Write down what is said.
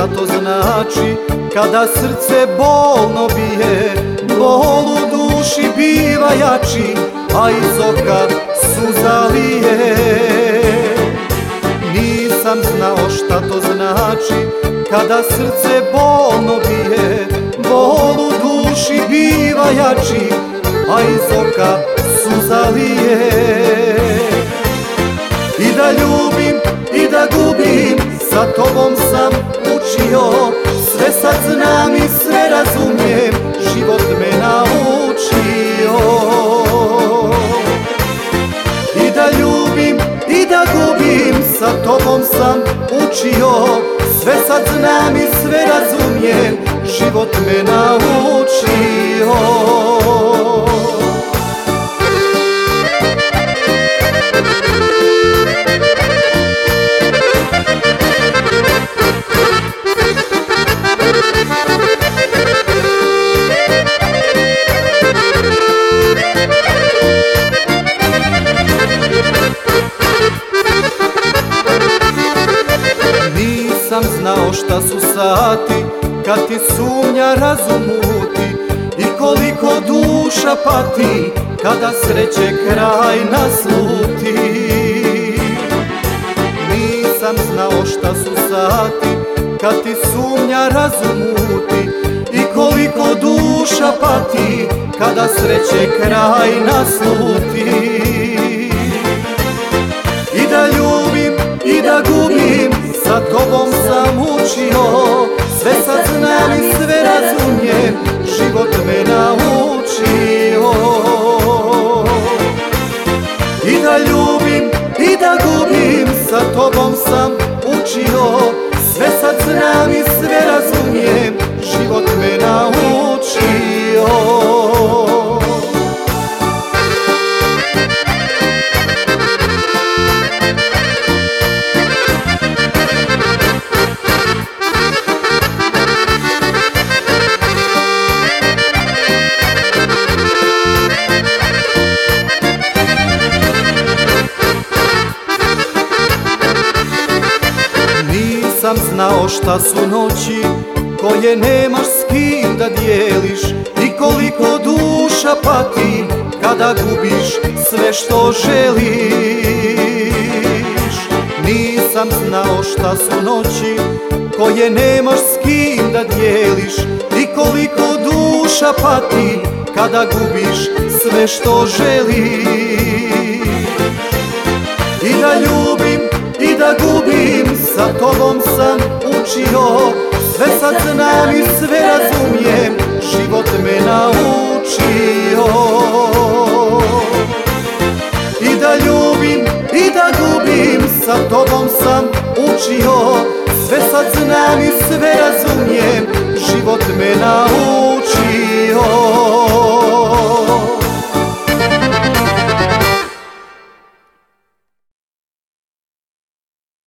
šta to znači kada srce bolno bije, bol u duši biva jači, a iz oka suza lije. Nisam znao šta to znači kada srce bolno bije, bol u duši biva jači, a iz oka suza lije. I da ljubim i da gubim, sa tobom sam učio, sve sad znam i sve razumijem, život me naučio. I da ljubim i da gubim, sa tobom sam učio, sve sad znam i sve razumijem, život me naučio. Nisam znao šta su sati kad ti sumnja razum muti i koliko duša pati kada sreće kraj nasluti. Nisam znao šta su sati kad ti sumnja razum muti i koliko duša pati kada sreće kraj nasluti. I da ljubim i da gubim, sa tobom sam učio, sve sad znam i sve razumijem, život me naučio. I da ljubim i da gubim, sa tobom sam učio, sve sad znam i sve razumijem, život me naučio. Nisam znao šta su noći koje nemaš s kim da dijeliš i koliko duša pati kada gubiš sve što želiš. Nisam znao šta su noći koje nemaš s kim da dijeliš i koliko duša pati kada gubiš sve što želiš. I da ljubim i da gubim, sa tobom sam učio, sve sad znam i sve razumijem, život me naučio. I da ljubim i da gubim, sa tobom sam učio, sve sad znam i sve razumijem, život me naučio.